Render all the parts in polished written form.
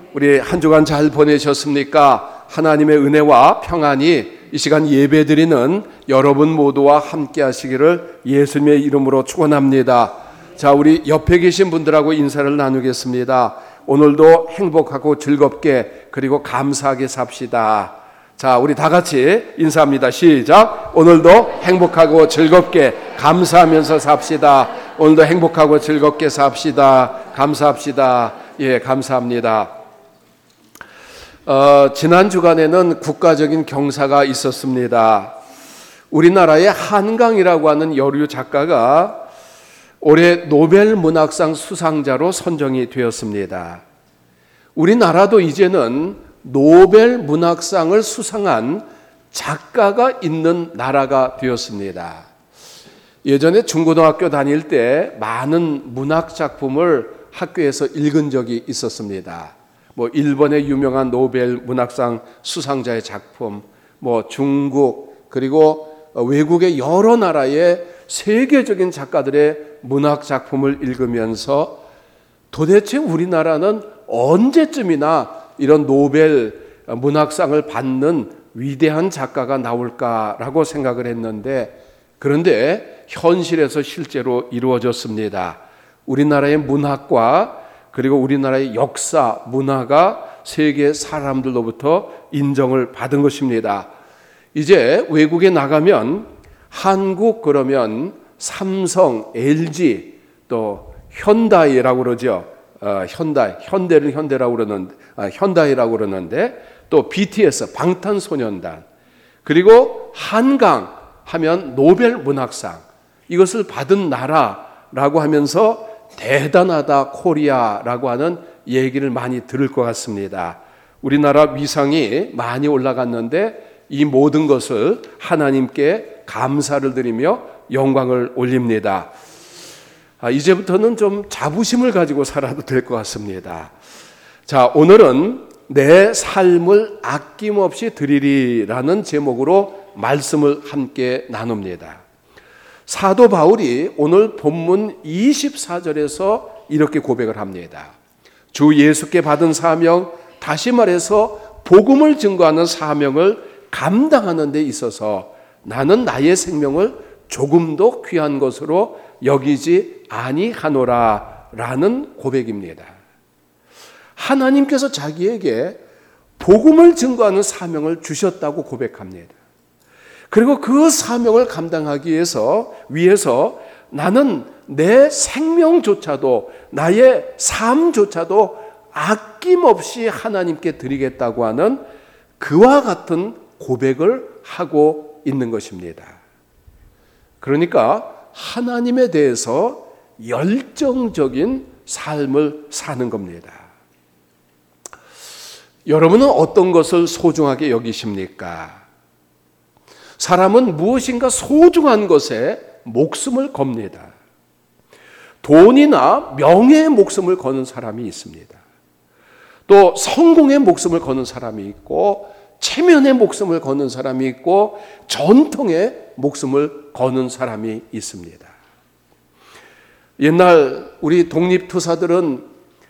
우리 한 주간 잘 보내셨습니까? 하나님의 은혜와 평안이 이 시간 예배드리는 여러분 모두와 함께 하시기를 예수님의 이름으로 축원합니다. 자, 우리 옆에 계신 분들하고 인사를 나누겠습니다. 오늘도 행복하고 즐겁게 그리고 감사하게 삽시다. 자, 우리 다 같이 인사합니다. 시작. 오늘도 행복하고 즐겁게 감사하면서 삽시다. 오늘도 행복하고 즐겁게 삽시다. 감사합시다. 예, 감사합니다. 지난 주간에는 국가적인 경사가 있었습니다. 우리나라의 한강이라고 하는 여류 작가가 올해 노벨 문학상 수상자로 선정이 되었습니다. 우리나라도 이제는 노벨 문학상을 수상한 작가가 있는 나라가 되었습니다. 예전에 중고등학교 다닐 때 많은 문학 작품을 학교에서 읽은 적이 있었습니다. 일본의 유명한 노벨 문학상 수상자의 작품, 중국, 그리고 외국의 여러 나라의 세계적인 작가들의 문학 작품을 읽으면서 도대체 우리나라는 언제쯤이나 이런 노벨 문학상을 받는 위대한 작가가 나올까라고 생각을 했는데, 그런데 현실에서 실제로 이루어졌습니다. 우리나라의 문학과 그리고 우리나라의 역사, 문화가 세계 사람들로부터 인정을 받은 것입니다. 이제 외국에 나가면 한국 그러면 삼성, LG, 또 현다이라고 그러죠. 현대를 현대라고 그러는데, 현다이라고 그러는데, 또 BTS, 방탄소년단, 그리고 한강 하면 노벨 문학상, 이것을 받은 나라라고 하면서 대단하다 코리아라고 하는 얘기를 많이 들을 것 같습니다. 우리나라 위상이 많이 올라갔는데 이 모든 것을 하나님께 감사를 드리며 영광을 올립니다. 이제부터는 좀 자부심을 가지고 살아도 될 것 같습니다. 자, 오늘은 내 삶을 아낌없이 드리리라는 제목으로 말씀을 함께 나눕니다. 사도 바울이 오늘 본문 24절에서 이렇게 고백을 합니다. 주 예수께 받은 사명, 다시 말해서 복음을 증거하는 사명을 감당하는 데 있어서 나는 나의 생명을 조금도 귀한 것으로 여기지 아니하노라 라는 고백입니다. 하나님께서 자기에게 복음을 증거하는 사명을 주셨다고 고백합니다. 그리고 그 사명을 감당하기 위해서 나는 내 생명조차도, 나의 삶조차도 아낌없이 하나님께 드리겠다고 하는 그와 같은 고백을 하고 있는 것입니다. 그러니까 하나님에 대해서 열정적인 삶을 사는 겁니다. 여러분은 어떤 것을 소중하게 여기십니까? 사람은 무엇인가 소중한 것에 목숨을 겁니다. 돈이나 명예의 목숨을 거는 사람이 있습니다. 또 성공의 목숨을 거는 사람이 있고, 체면의 목숨을 거는 사람이 있고, 전통의 목숨을 거는 사람이 있습니다. 옛날 우리 독립투사들은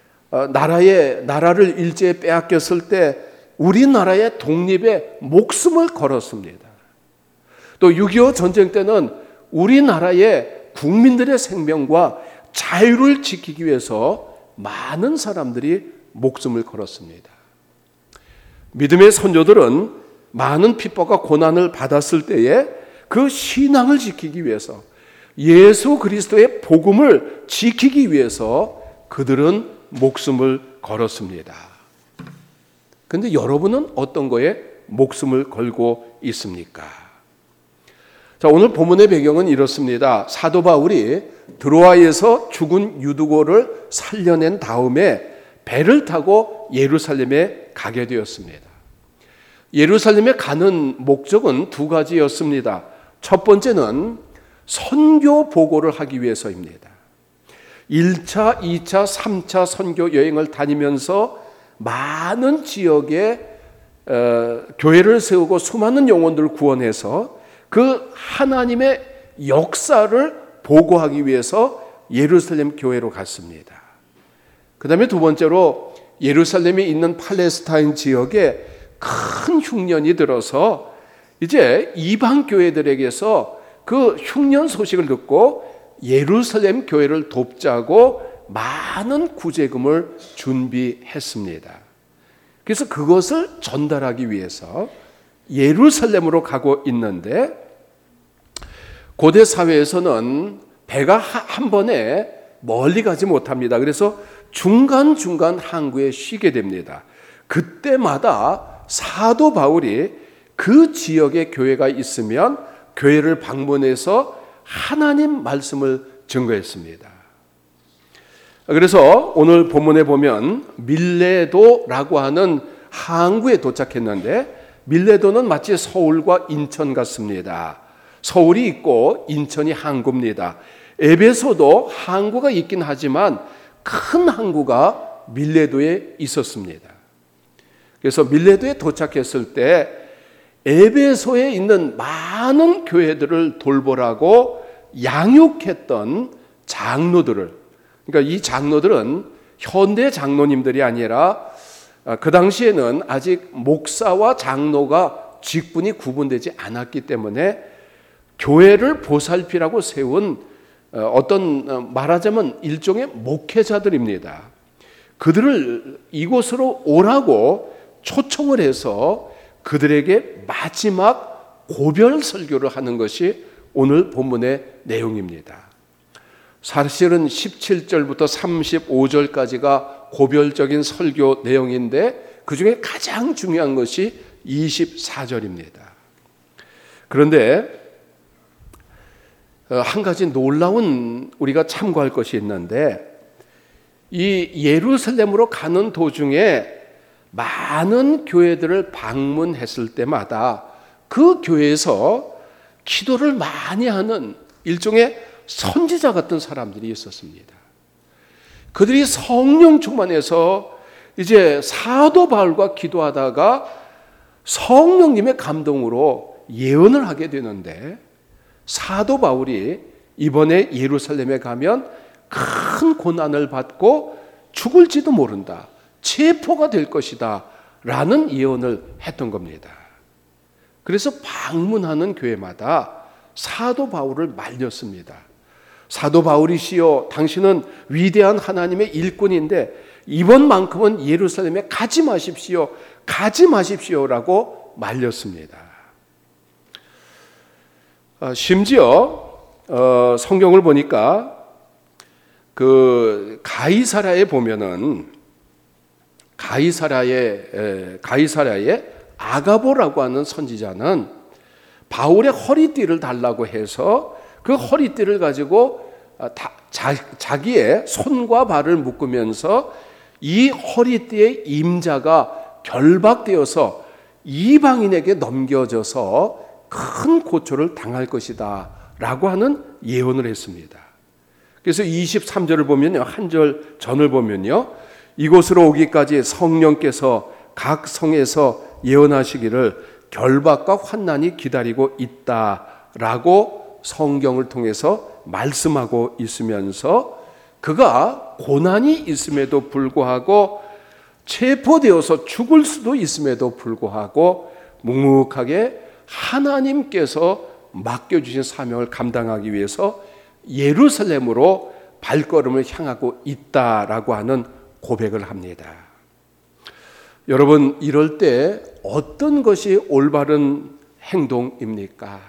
나라를 일제에 빼앗겼을 때 우리나라의 독립에 목숨을 걸었습니다. 또 6.25 전쟁 때는 우리나라의 국민들의 생명과 자유를 지키기 위해서 많은 사람들이 목숨을 걸었습니다. 믿음의 선조들은 많은 핍박과 고난을 받았을 때에 그 신앙을 지키기 위해서, 예수 그리스도의 복음을 지키기 위해서 그들은 목숨을 걸었습니다. 그런데 여러분은 어떤 거에 목숨을 걸고 있습니까? 자, 오늘 본문의 배경은 이렇습니다. 사도 바울이 드로아에서 죽은 유두고를 살려낸 다음에 배를 타고 예루살렘에 가게 되었습니다. 예루살렘에 가는 목적은 두 가지였습니다. 첫 번째는 선교 보고를 하기 위해서입니다. 1차, 2차, 3차 선교 여행을 다니면서 많은 지역에 교회를 세우고 수많은 영혼들을 구원해서 그 하나님의 역사를 보고하기 위해서 예루살렘 교회로 갔습니다. 그 다음에 두 번째로 예루살렘이 있는 팔레스타인 지역에 큰 흉년이 들어서 이제 이방 교회들에게서 그 흉년 소식을 듣고 예루살렘 교회를 돕자고 많은 구제금을 준비했습니다. 그래서 그것을 전달하기 위해서 예루살렘으로 가고 있는데, 고대 사회에서는 배가 한 번에 멀리 가지 못합니다. 그래서 중간중간 항구에 쉬게 됩니다. 그때마다 사도 바울이 그 지역에 교회가 있으면 교회를 방문해서 하나님 말씀을 증거했습니다. 그래서 오늘 본문에 보면 밀레도라고 하는 항구에 도착했는데, 밀레도는 마치 서울과 인천 같습니다. 서울이 있고 인천이 항구입니다. 에베소도 항구가 있긴 하지만 큰 항구가 밀레도에 있었습니다. 그래서 밀레도에 도착했을 때 에베소에 있는 많은 교회들을 돌보라고 양육했던 장로들을, 그러니까 이 장로들은 현대 장로님들이 아니라 그 당시에는 아직 목사와 장로가 직분이 구분되지 않았기 때문에 교회를 보살피라고 세운 어떤 말하자면 일종의 목회자들입니다. 그들을 이곳으로 오라고 초청을 해서 그들에게 마지막 고별 설교를 하는 것이 오늘 본문의 내용입니다. 사실은 17절부터 35절까지가 고별적인 설교 내용인데 그 중에 가장 중요한 것이 24절입니다. 그런데 한 가지 놀라운 우리가 참고할 것이 있는데, 이 예루살렘으로 가는 도중에 많은 교회들을 방문했을 때마다 그 교회에서 기도를 많이 하는 일종의 선지자 같은 사람들이 있었습니다. 그들이 성령 충만해서 이제 사도 바울과 기도하다가 성령님의 감동으로 예언을 하게 되는데, 사도 바울이 이번에 예루살렘에 가면 큰 고난을 받고 죽을지도 모른다, 체포가 될 것이다 라는 예언을 했던 겁니다. 그래서 방문하는 교회마다 사도 바울을 말렸습니다. 사도 바울이시여, 당신은 위대한 하나님의 일꾼인데 이번만큼은 예루살렘에 가지 마십시오, 가지 마십시오라고 말렸습니다. 심지어 성경을 보니까 그 가이사랴에 보면은 가이사랴의 아가보라고 하는 선지자는 바울의 허리띠를 달라고 해서 그 허리띠를 가지고 자기의 손과 발을 묶으면서 이 허리띠의 임자가 결박되어서 이방인에게 넘겨져서 큰 고초를 당할 것이다 라고 하는 예언을 했습니다. 그래서 23절을 보면요, 한 절 전을 보면요, 이곳으로 오기까지 성령께서 각 성에서 예언하시기를 결박과 환난이 기다리고 있다라고 성경을 통해서 말씀하고 있으면서 그가 고난이 있음에도 불구하고 체포되어서 죽을 수도 있음에도 불구하고 묵묵하게 하나님께서 맡겨주신 사명을 감당하기 위해서 예루살렘으로 발걸음을 향하고 있다라고 하는 고백을 합니다. 여러분, 이럴 때 어떤 것이 올바른 행동입니까?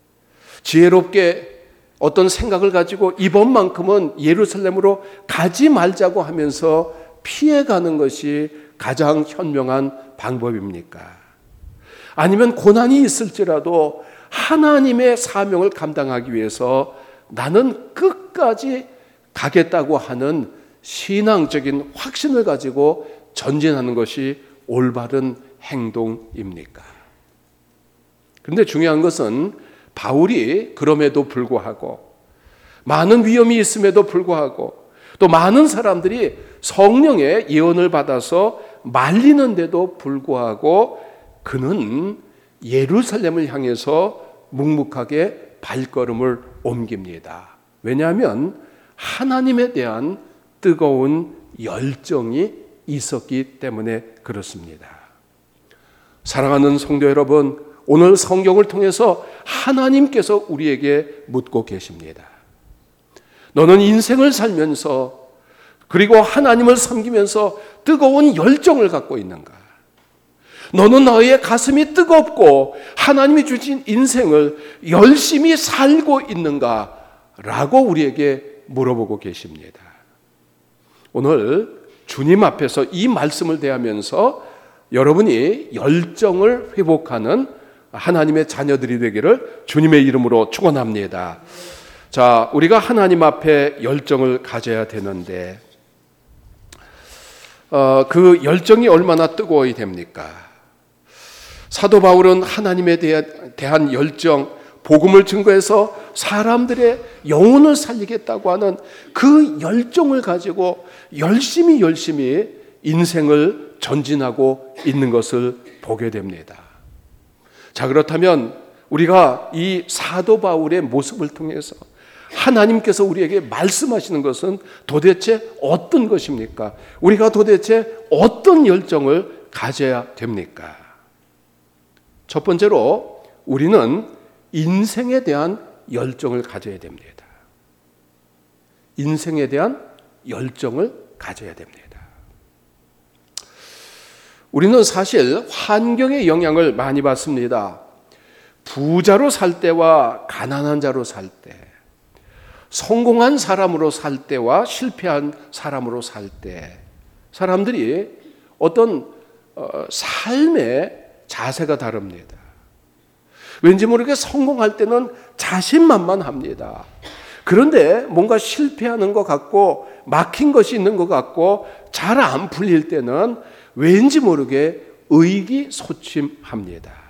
지혜롭게 어떤 생각을 가지고 이번만큼은 예루살렘으로 가지 말자고 하면서 피해가는 것이 가장 현명한 방법입니까? 아니면 고난이 있을지라도 하나님의 사명을 감당하기 위해서 나는 끝까지 가겠다고 하는 신앙적인 확신을 가지고 전진하는 것이 올바른 행동입니까? 그런데 중요한 것은 바울이 그럼에도 불구하고, 많은 위험이 있음에도 불구하고, 또 많은 사람들이 성령의 예언을 받아서 말리는데도 불구하고 그는 예루살렘을 향해서 묵묵하게 발걸음을 옮깁니다. 왜냐하면 하나님에 대한 뜨거운 열정이 있었기 때문에 그렇습니다. 사랑하는 성도 여러분, 오늘 성경을 통해서 하나님께서 우리에게 묻고 계십니다. 너는 인생을 살면서 그리고 하나님을 섬기면서 뜨거운 열정을 갖고 있는가? 너는 너의 가슴이 뜨겁고 하나님이 주신 인생을 열심히 살고 있는가? 라고 우리에게 물어보고 계십니다. 오늘 주님 앞에서 이 말씀을 대하면서 여러분이 열정을 회복하는 하나님의 자녀들이 되기를 주님의 이름으로 축원합니다. 자, 우리가 하나님 앞에 열정을 가져야 되는데 그 열정이 얼마나 뜨거워야 됩니까? 사도 바울은 하나님에 대한 열정, 복음을 증거해서 사람들의 영혼을 살리겠다고 하는 그 열정을 가지고 열심히 인생을 전진하고 있는 것을 보게 됩니다. 자, 그렇다면 우리가 이 사도 바울의 모습을 통해서 하나님께서 우리에게 말씀하시는 것은 도대체 어떤 것입니까? 우리가 도대체 어떤 열정을 가져야 됩니까? 첫 번째로 우리는 인생에 대한 열정을 가져야 됩니다. 인생에 대한 열정을 가져야 됩니다. 우리는 사실 환경의 영향을 많이 받습니다. 부자로 살 때와 가난한 자로 살 때, 성공한 사람으로 살 때와 실패한 사람으로 살 때, 사람들이 어떤 삶의 자세가 다릅니다. 왠지 모르게 성공할 때는 자신만만합니다. 그런데 뭔가 실패하는 것 같고 막힌 것이 있는 것 같고 잘 안 풀릴 때는 왠지 모르게 의기소침합니다.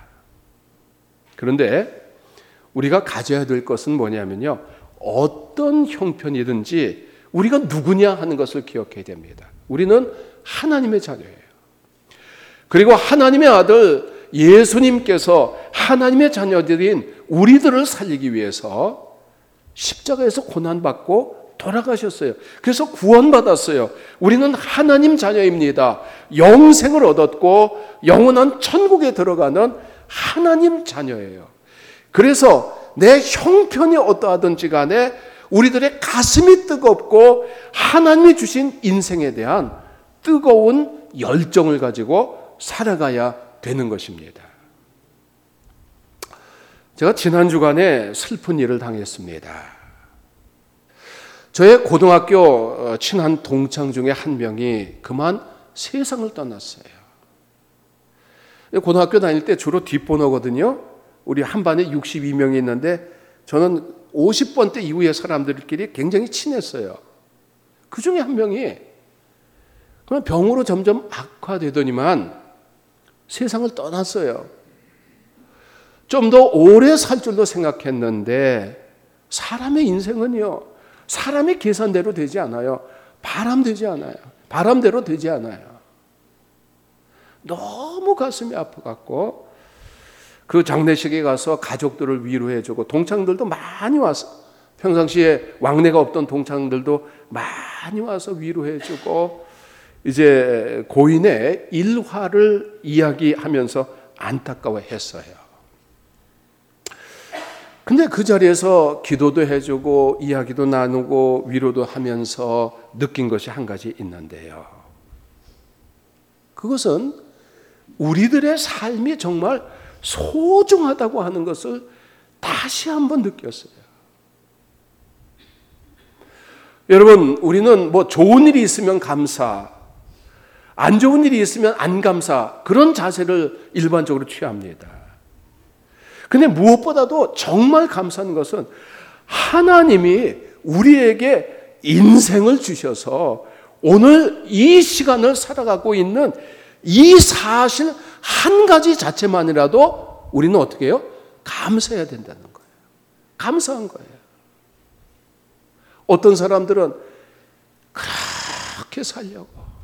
그런데 우리가 가져야 될 것은 뭐냐면요, 어떤 형편이든지 우리가 누구냐 하는 것을 기억해야 됩니다. 우리는 하나님의 자녀예요. 그리고 하나님의 아들 예수님께서 하나님의 자녀들인 우리들을 살리기 위해서 십자가에서 고난받고 돌아가셨어요. 그래서 구원받았어요. 우리는 하나님 자녀입니다. 영생을 얻었고 영원한 천국에 들어가는 하나님 자녀예요. 그래서 내 형편이 어떠하든지 간에 우리들의 가슴이 뜨겁고 하나님이 주신 인생에 대한 뜨거운 열정을 가지고 살아가야 되는 것입니다. 제가 지난 주간에 슬픈 일을 당했습니다. 저의 고등학교 친한 동창 중에 한 명이 그만 세상을 떠났어요. 고등학교 다닐 때 주로 뒷번호거든요. 우리 한 반에 62명이 있는데 저는 50번 대 이후의 사람들끼리 굉장히 친했어요. 그 중에 한 명이 그만 병으로 점점 악화되더니만 세상을 떠났어요. 좀 더 오래 살 줄도 생각했는데 사람의 인생은요, 사람의 계산대로 되지 않아요. 바람대로 되지 않아요. 너무 가슴이 아파갖고 그 장례식에 가서 가족들을 위로해주고 동창들도 많이 와서, 평상시에 왕래가 없던 동창들도 많이 와서 위로해주고 이제 고인의 일화를 이야기하면서 안타까워했어요. 근데 그 자리에서 기도도 해주고 이야기도 나누고 위로도 하면서 느낀 것이 한 가지 있는데요. 그것은 우리들의 삶이 정말 소중하다고 하는 것을 다시 한번 느꼈어요. 여러분, 우리는 뭐 좋은 일이 있으면 감사, 안 좋은 일이 있으면 안 감사, 그런 자세를 일반적으로 취합니다. 근데 무엇보다도 정말 감사한 것은 하나님이 우리에게 인생을 주셔서 오늘 이 시간을 살아가고 있는 이 사실 한 가지 자체만이라도 우리는 어떻게 해요? 감사해야 된다는 거예요. 감사한 거예요. 어떤 사람들은 그렇게 살려고,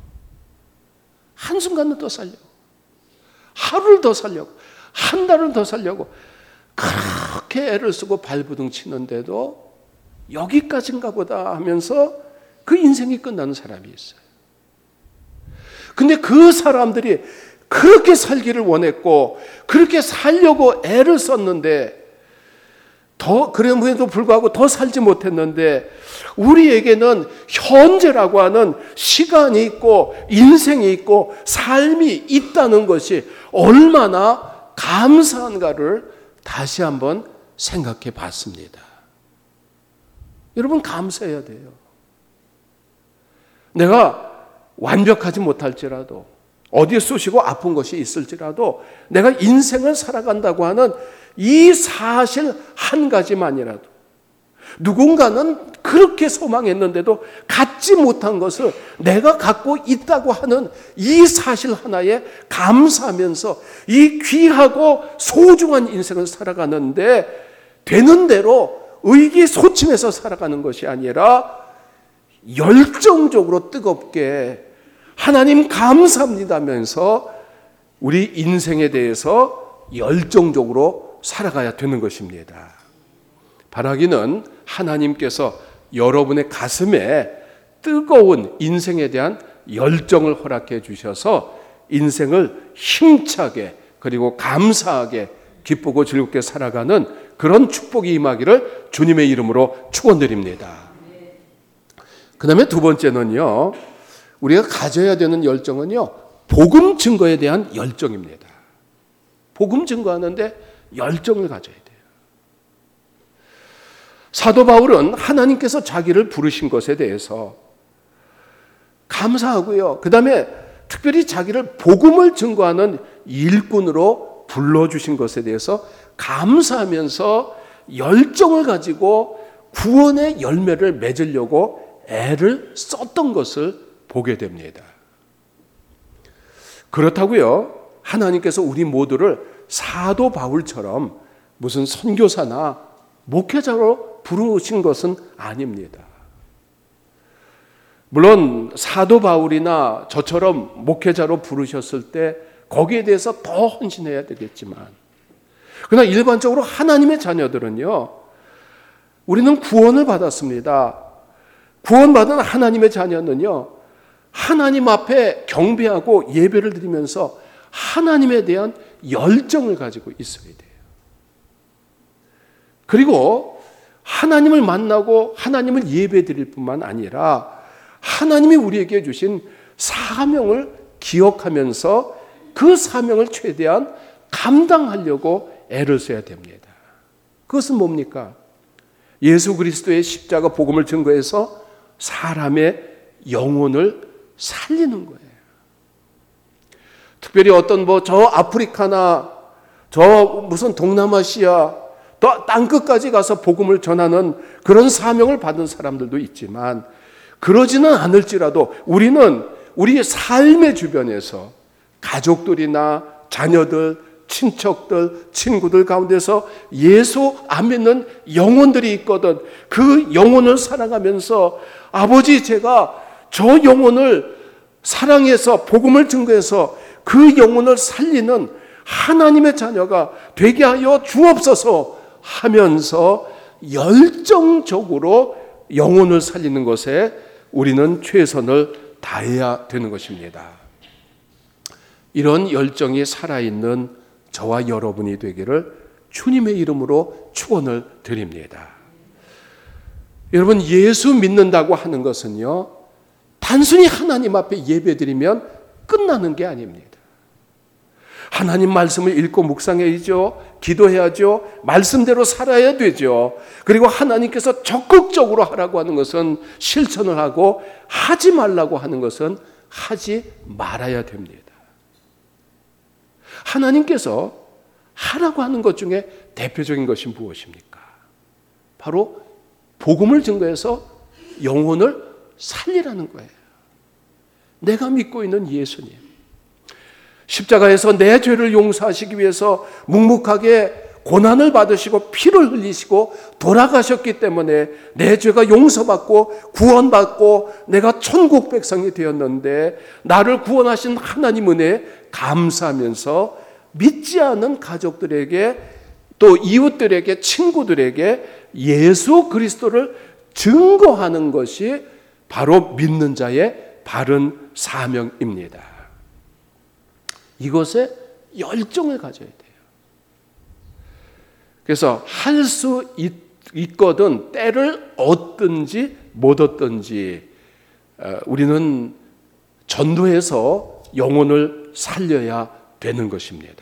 한순간은 더 살려고, 하루를 더 살려고, 한 달을 더 살려고 그렇게 애를 쓰고 발부둥 치는데도 여기까지인가 보다 하면서 그 인생이 끝나는 사람이 있어요. 근데 그 사람들이 그렇게 살기를 원했고 그렇게 살려고 애를 썼는데 그럼에도 불구하고 더 살지 못했는데 우리에게는 현재라고 하는 시간이 있고 인생이 있고 삶이 있다는 것이 얼마나 감사한가를 다시 한번 생각해 봤습니다. 여러분, 감사해야 돼요. 내가 완벽하지 못할지라도 어디에 쑤시고 아픈 것이 있을지라도 내가 인생을 살아간다고 하는 이 사실 한 가지만이라도 누군가는 그렇게 소망했는데도 갖지 못한 것을 내가 갖고 있다고 하는 이 사실 하나에 감사하면서 이 귀하고 소중한 인생을 살아가는데 되는 대로 의기소침해서 살아가는 것이 아니라 열정적으로 뜨겁게 하나님 감사합니다면서 우리 인생에 대해서 열정적으로 살아가야 되는 것입니다. 바라기는 하나님께서 여러분의 가슴에 뜨거운 인생에 대한 열정을 허락해 주셔서 인생을 힘차게 그리고 감사하게 기쁘고 즐겁게 살아가는 그런 축복이 임하기를 주님의 이름으로 축원드립니다. 그 다음에 두 번째는요, 우리가 가져야 되는 열정은요, 복음 증거에 대한 열정입니다. 복음 증거하는데 열정을 가져야 돼요. 사도 바울은 하나님께서 자기를 부르신 것에 대해서 감사하고요. 그 다음에 특별히 자기를 복음을 증거하는 일꾼으로 불러주신 것에 대해서 감사하면서 열정을 가지고 구원의 열매를 맺으려고 애를 썼던 것을 보게 됩니다. 그렇다고요, 하나님께서 우리 모두를 사도 바울처럼 무슨 선교사나 목회자로 부르신 것은 아닙니다. 물론 사도 바울이나 저처럼 목회자로 부르셨을 때 거기에 대해서 더 헌신해야 되겠지만, 그러나 일반적으로 하나님의 자녀들은요, 우리는 구원을 받았습니다. 구원받은 하나님의 자녀는요, 하나님 앞에 경배하고 예배를 드리면서 하나님에 대한 열정을 가지고 있어야 돼요. 그리고 하나님을 만나고 하나님을 예배 드릴 뿐만 아니라 하나님이 우리에게 주신 사명을 기억하면서 그 사명을 최대한 감당하려고 애를 써야 됩니다. 그것은 뭡니까? 예수 그리스도의 십자가 복음을 증거해서 사람의 영혼을 살리는 거예요. 특별히 어떤 저 아프리카나 저 무슨 동남아시아 또 땅끝까지 가서 복음을 전하는 그런 사명을 받은 사람들도 있지만, 그러지는 않을지라도 우리는 우리의 삶의 주변에서 가족들이나 자녀들, 친척들, 친구들 가운데서 예수 안 믿는 영혼들이 있거든. 그 영혼을 살아가면서 아버지, 제가 저 영혼을 사랑해서 복음을 증거해서 그 영혼을 살리는 하나님의 자녀가 되게 하여 주옵소서 하면서 열정적으로 영혼을 살리는 것에 우리는 최선을 다해야 되는 것입니다. 이런 열정이 살아있는 저와 여러분이 되기를 주님의 이름으로 축원을 드립니다. 여러분, 예수 믿는다고 하는 것은요, 단순히 하나님 앞에 예배드리면 끝나는 게 아닙니다. 하나님 말씀을 읽고 묵상해야죠. 기도해야죠. 말씀대로 살아야 되죠. 그리고 하나님께서 적극적으로 하라고 하는 것은 실천을 하고, 하지 말라고 하는 것은 하지 말아야 됩니다. 하나님께서 하라고 하는 것 중에 대표적인 것이 무엇입니까? 바로 복음을 증거해서 영혼을 살리라는 거예요. 내가 믿고 있는 예수님, 십자가에서 내 죄를 용서하시기 위해서 묵묵하게 고난을 받으시고 피를 흘리시고 돌아가셨기 때문에 내 죄가 용서받고 구원받고 내가 천국 백성이 되었는데, 나를 구원하신 하나님 은혜에 감사하면서 믿지 않은 가족들에게, 또 이웃들에게, 친구들에게 예수 그리스도를 증거하는 것이 바로 믿는 자의 바른 사명입니다. 이것에 열정을 가져야 돼요. 그래서 할 수 있거든 때를 얻든지 못 얻든지 우리는 전도해서 영혼을 살려야 되는 것입니다.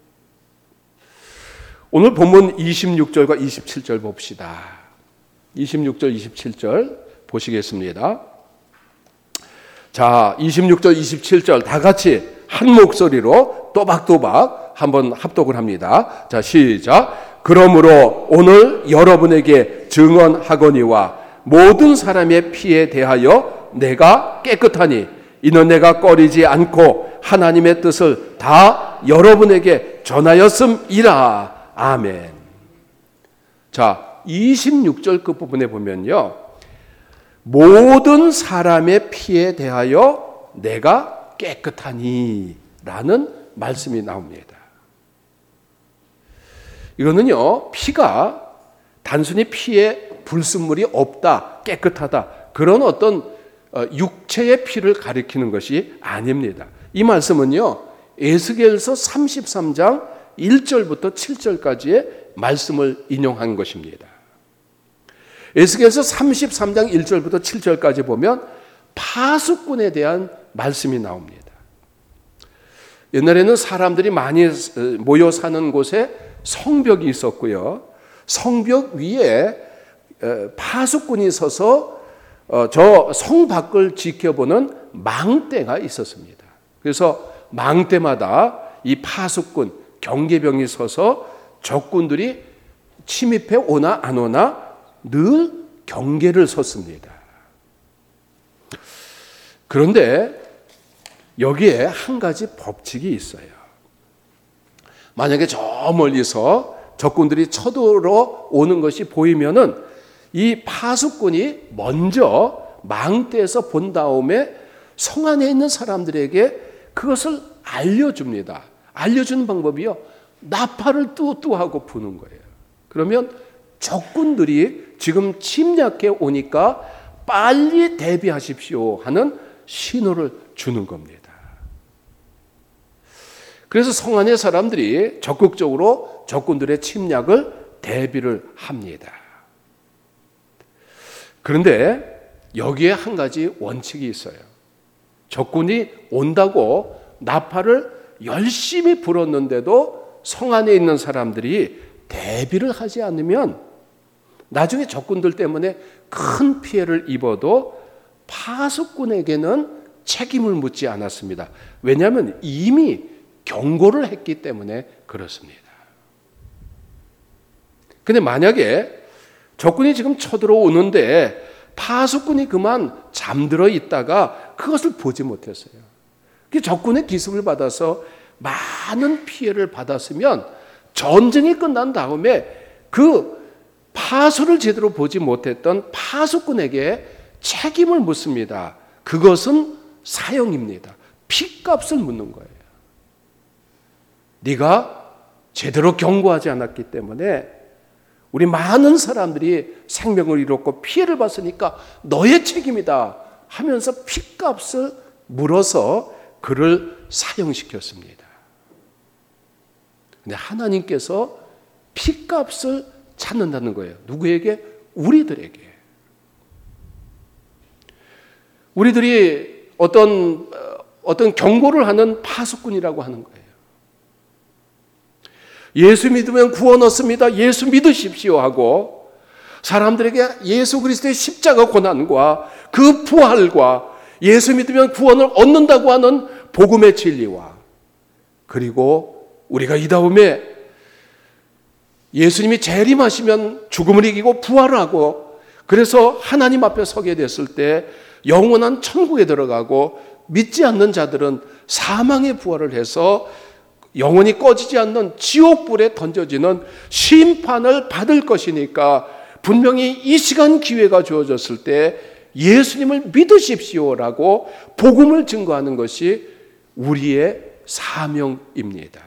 오늘 본문 26절과 27절 봅시다. 26절, 27절 보시겠습니다. 자, 26절, 27절 다 같이 한 목소리로 또박또박 한번 합독을 합니다. 자, 시작. 그러므로 오늘 여러분에게 증언하거니와 모든 사람의 피에 대하여 내가 깨끗하니 이는 내가 꺼리지 않고 하나님의 뜻을 다 여러분에게 전하였음이라. 아멘. 자, 26절 끝부분에 보면요, 모든 사람의 피에 대하여 내가 깨끗하니 라는 말씀이 나옵니다. 이거는요, 피가 단순히 피에 불순물이 없다, 깨끗하다, 그런 어떤 육체의 피를 가리키는 것이 아닙니다. 이 말씀은요, 에스겔서 33장 1절부터 7절까지의 말씀을 인용한 것입니다. 에스겔서 33장 1절부터 7절까지 보면 파수꾼에 대한 말씀이 나옵니다. 옛날에는 사람들이 많이 모여 사는 곳에 성벽이 있었고요. 성벽 위에 파수꾼이 서서 저 성 밖을 지켜보는 망대가 있었습니다. 그래서 망대마다 이 파수꾼, 경계병이 서서 적군들이 침입해 오나 안 오나 늘 경계를 섰습니다. 그런데 여기에 한 가지 법칙이 있어요. 만약에 저 멀리서 적군들이 쳐들어 오는 것이 보이면은 이 파수꾼이 먼저 망대에서 본 다음에 성 안에 있는 사람들에게 그것을 알려줍니다. 알려주는 방법이요, 나팔을 뚜뚜하고 부는 거예요. 그러면 적군들이 지금 침략해 오니까 빨리 대비하십시오 하는 신호를 주는 겁니다. 그래서 성 안의 사람들이 적극적으로 적군들의 침략을 대비를 합니다. 그런데 여기에 한 가지 원칙이 있어요. 적군이 온다고 나팔을 열심히 불었는데도 성 안에 있는 사람들이 대비를 하지 않으면 나중에 적군들 때문에 큰 피해를 입어도 파수꾼에게는 책임을 묻지 않았습니다. 왜냐하면 이미 경고를 했기 때문에 그렇습니다. 근데 만약에 적군이 지금 쳐들어오는데 파수꾼이 그만 잠들어 있다가 그것을 보지 못했어요. 적군의 기습을 받아서 많은 피해를 받았으면 전쟁이 끝난 다음에 그 파수를 제대로 보지 못했던 파수꾼에게 책임을 묻습니다. 그것은 사형입니다. 피값을 묻는 거예요. 네가 제대로 경고하지 않았기 때문에 우리 많은 사람들이 생명을 잃었고 피해를 봤으니까 너의 책임이다 하면서 피값을 물어서 그를 사형시켰습니다. 근데 하나님께서 피값을 찾는다는 거예요. 누구에게? 우리들에게. 우리들이 어떤 경고를 하는 파수꾼이라고 하는 거예요. 예수 믿으면 구원 얻습니다. 예수 믿으십시오 하고 사람들에게 예수 그리스도의 십자가 고난과 그 부활과 예수 믿으면 구원을 얻는다고 하는 복음의 진리와 그리고 우리가 이 다음에 예수님이 재림하시면 죽음을 이기고 부활을 하고 그래서 하나님 앞에 서게 됐을 때 영원한 천국에 들어가고 믿지 않는 자들은 사망의 부활을 해서 영원히 꺼지지 않는 지옥불에 던져지는 심판을 받을 것이니까 분명히 이 시간 기회가 주어졌을 때 예수님을 믿으십시오라고 복음을 증거하는 것이 우리의 사명입니다.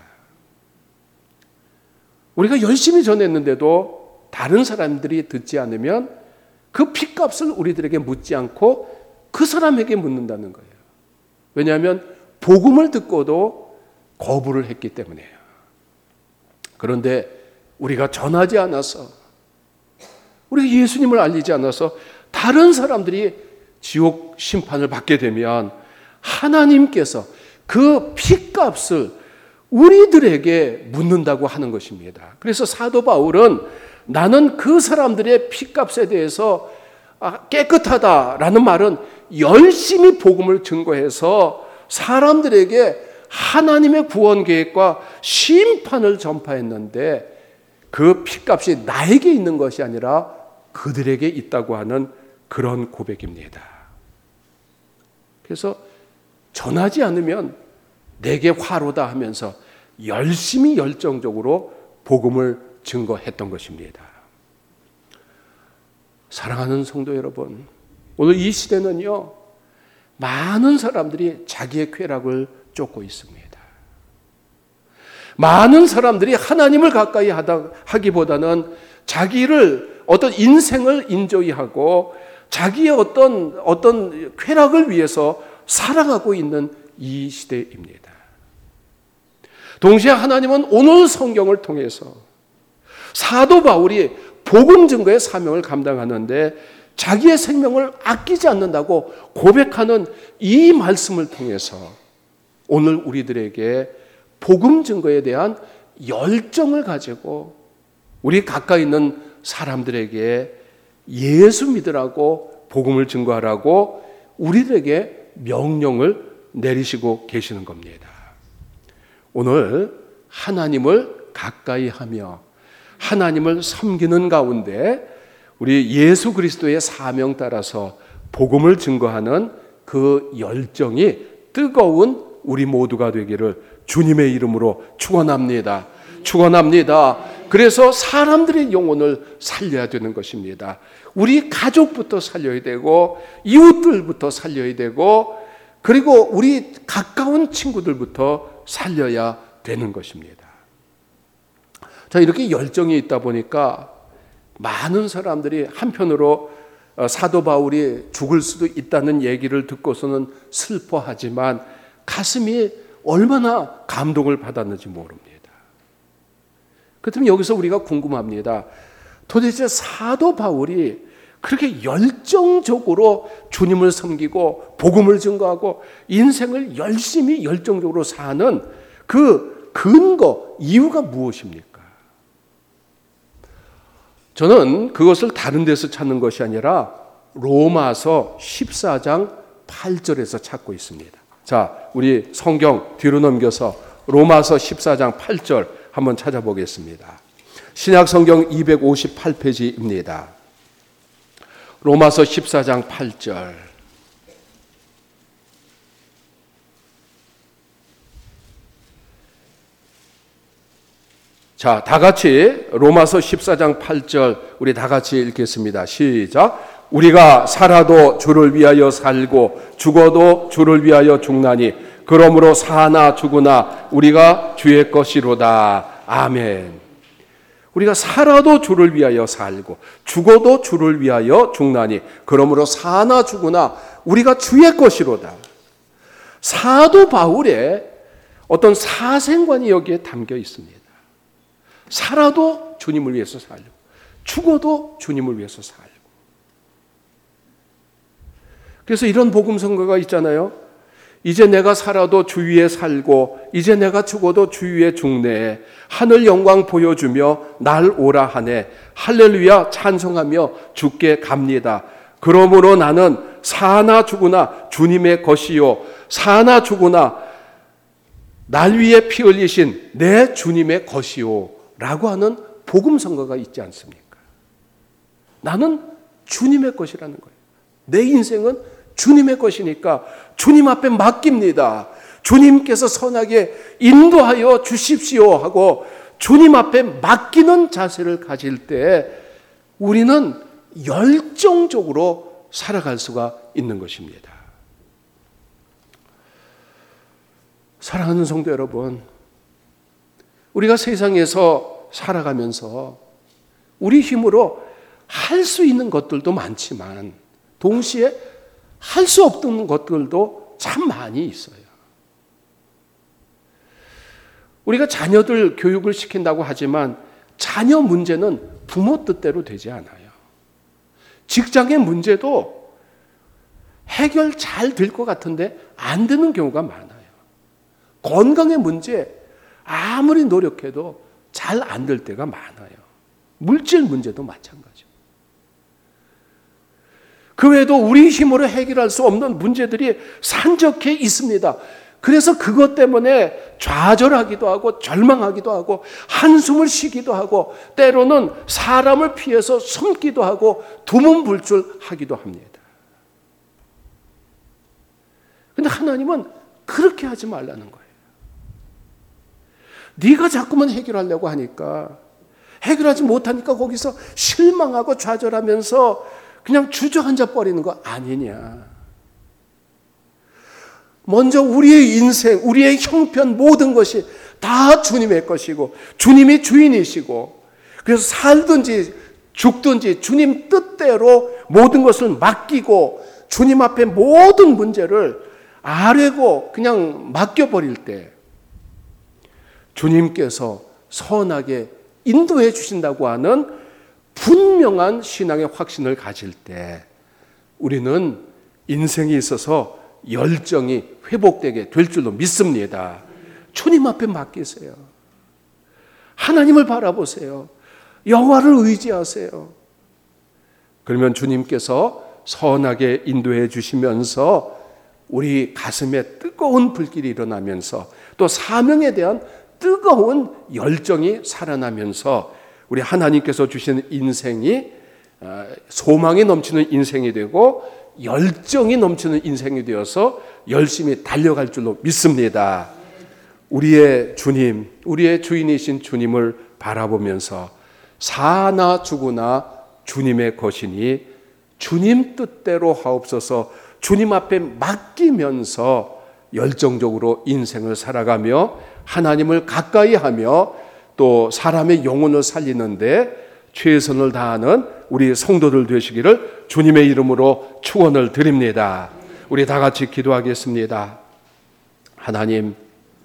우리가 열심히 전했는데도 다른 사람들이 듣지 않으면 그 핏값을 우리들에게 묻지 않고 그 사람에게 묻는다는 거예요. 왜냐하면 복음을 듣고도 거부를 했기 때문이에요. 그런데 우리가 전하지 않아서, 우리가 예수님을 알리지 않아서 다른 사람들이 지옥 심판을 받게 되면 하나님께서 그 피값을 우리들에게 묻는다고 하는 것입니다. 그래서 사도 바울은 나는 그 사람들의 피값에 대해서 깨끗하다라는 말은 열심히 복음을 증거해서 사람들에게 하나님의 구원 계획과 심판을 전파했는데 그 피값이 나에게 있는 것이 아니라 그들에게 있다고 하는 그런 고백입니다. 그래서 전하지 않으면 내게 화로다 하면서 열심히 열정적으로 복음을 증거했던 것입니다. 사랑하는 성도 여러분, 오늘 이 시대는요, 많은 사람들이 자기의 쾌락을 쫓고 있습니다. 많은 사람들이 하나님을 가까이 하기보다는 자기를 어떤 인생을 인조이하고 자기의 어떤 쾌락을 위해서 살아가고 있는 이 시대입니다. 동시에 하나님은 오늘 성경을 통해서 사도 바울이 복음 증거의 사명을 감당하는데 자기의 생명을 아끼지 않는다고 고백하는 이 말씀을 통해서 오늘 우리들에게 복음 증거에 대한 열정을 가지고 우리 가까이 있는 사람들에게 예수 믿으라고 복음을 증거하라고 우리들에게 명령을 내리시고 계시는 겁니다. 오늘 하나님을 가까이 하며 하나님을 섬기는 가운데 우리 예수 그리스도의 사명 따라서 복음을 증거하는 그 열정이 뜨거운 우리 모두가 되기를 주님의 이름으로 축원합니다. 축원합니다. 그래서 사람들의 영혼을 살려야 되는 것입니다. 우리 가족부터 살려야 되고 이웃들부터 살려야 되고 그리고 우리 가까운 친구들부터 살려야 되는 것입니다. 자, 이렇게 열정이 있다 보니까 많은 사람들이 한편으로 사도 바울이 죽을 수도 있다는 얘기를 듣고서는 슬퍼하지만 가슴이 얼마나 감동을 받았는지 모릅니다. 그렇다면 여기서 우리가 궁금합니다. 도대체 사도 바울이 그렇게 열정적으로 주님을 섬기고 복음을 증거하고 인생을 열심히 열정적으로 사는 그 근거, 이유가 무엇입니까? 저는 그것을 다른 데서 찾는 것이 아니라 로마서 14장 8절에서 찾고 있습니다. 자, 우리 성경 뒤로 넘겨서 로마서 14장 8절 한번 찾아보겠습니다. 신약 성경 258페이지입니다. 로마서 14장 8절. 자, 다 같이 로마서 14장 8절 우리 다 같이 읽겠습니다. 시작. 우리가 살아도 주를 위하여 살고 죽어도 주를 위하여 죽나니 그러므로 사나 죽으나 우리가 주의 것이로다. 아멘. 우리가 살아도 주를 위하여 살고 죽어도 주를 위하여 죽나니 그러므로 사나 죽으나 우리가 주의 것이로다. 사도 바울의 어떤 사생관이 여기에 담겨 있습니다. 살아도 주님을 위해서 살고 죽어도 주님을 위해서 살고. 그래서 이런 복음 선거가 있잖아요. 이제 내가 살아도 주 위에 살고 이제 내가 죽어도 주 위에 죽네. 하늘 영광 보여주며 날 오라 하네. 할렐루야 찬송하며 주께 갑니다. 그러므로 나는 사나 죽으나 주님의 것이요 사나 죽으나 날 위에 피 흘리신 내 주님의 것이요 라고 하는 복음 선거가 있지 않습니까? 나는 주님의 것이라는 거예요. 내 인생은 주님의 것이니까 주님 앞에 맡깁니다. 주님께서 선하게 인도하여 주십시오 하고 주님 앞에 맡기는 자세를 가질 때 우리는 열정적으로 살아갈 수가 있는 것입니다. 사랑하는 성도 여러분, 우리가 세상에서 살아가면서 우리 힘으로 할 수 있는 것들도 많지만 동시에 할 수 없는 것들도 참 많이 있어요. 우리가 자녀들 교육을 시킨다고 하지만 자녀 문제는 부모 뜻대로 되지 않아요. 직장의 문제도 해결 잘 될 것 같은데 안 되는 경우가 많아요. 건강의 문제 아무리 노력해도 잘 안 될 때가 많아요. 물질 문제도 마찬가지죠. 그 외에도 우리 힘으로 해결할 수 없는 문제들이 산적해 있습니다. 그래서 그것 때문에 좌절하기도 하고 절망하기도 하고 한숨을 쉬기도 하고 때로는 사람을 피해서 숨기도 하고 두문불출하기도 합니다. 그런데 하나님은 그렇게 하지 말라는 거예요. 네가 자꾸만 해결하려고 하니까 해결하지 못하니까 거기서 실망하고 좌절하면서 그냥 주저앉아 버리는 거 아니냐. 먼저 우리의 인생, 우리의 형편 모든 것이 다 주님의 것이고 주님이 주인이시고 그래서 살든지 죽든지 주님 뜻대로 모든 것을 맡기고 주님 앞에 모든 문제를 아뢰고 그냥 맡겨버릴 때 주님께서 선하게 인도해 주신다고 하는 분명한 신앙의 확신을 가질 때 우리는 인생에 있어서 열정이 회복되게 될 줄로 믿습니다. 주님 앞에 맡기세요. 하나님을 바라보세요. 여호와를 의지하세요. 그러면 주님께서 선하게 인도해 주시면서 우리 가슴에 뜨거운 불길이 일어나면서 또 사명에 대한 뜨거운 열정이 살아나면서 우리 하나님께서 주시는 인생이 소망이 넘치는 인생이 되고 열정이 넘치는 인생이 되어서 열심히 달려갈 줄로 믿습니다. 우리의 주님, 우리의 주인이신 주님을 바라보면서 사나 죽으나 주님의 것이니 주님 뜻대로 하옵소서 주님 앞에 맡기면서 열정적으로 인생을 살아가며 하나님을 가까이 하며 또 사람의 영혼을 살리는데 최선을 다하는 우리 성도들 되시기를 주님의 이름으로 축원을 드립니다. 우리 다 같이 기도하겠습니다. 하나님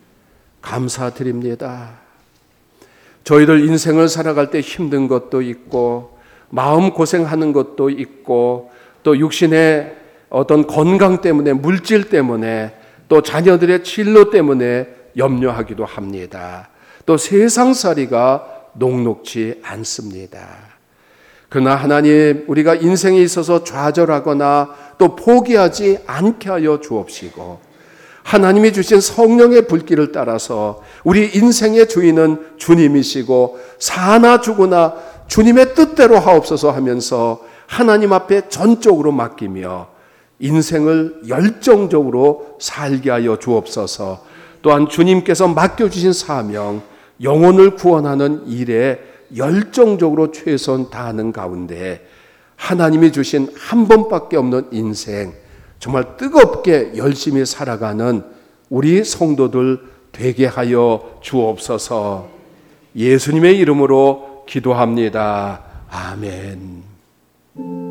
감사드립니다. 저희들 인생을 살아갈 때 힘든 것도 있고 마음 고생하는 것도 있고 또 육신의 어떤 건강 때문에 물질 때문에 또 자녀들의 진로 때문에 염려하기도 합니다. 또 세상살이가 녹록지 않습니다. 그러나 하나님 우리가 인생에 있어서 좌절하거나 또 포기하지 않게 하여 주옵시고 하나님이 주신 성령의 불길을 따라서 우리 인생의 주인은 주님이시고 사나 죽으나 주님의 뜻대로 하옵소서 하면서 하나님 앞에 전적으로 맡기며 인생을 열정적으로 살게 하여 주옵소서. 또한 주님께서 맡겨주신 사명 영혼을 구원하는 일에 열정적으로 최선 다하는 가운데 하나님이 주신 한 번밖에 없는 인생 정말 뜨겁게 열심히 살아가는 우리 성도들 되게 하여 주옵소서. 예수님의 이름으로 기도합니다. 아멘.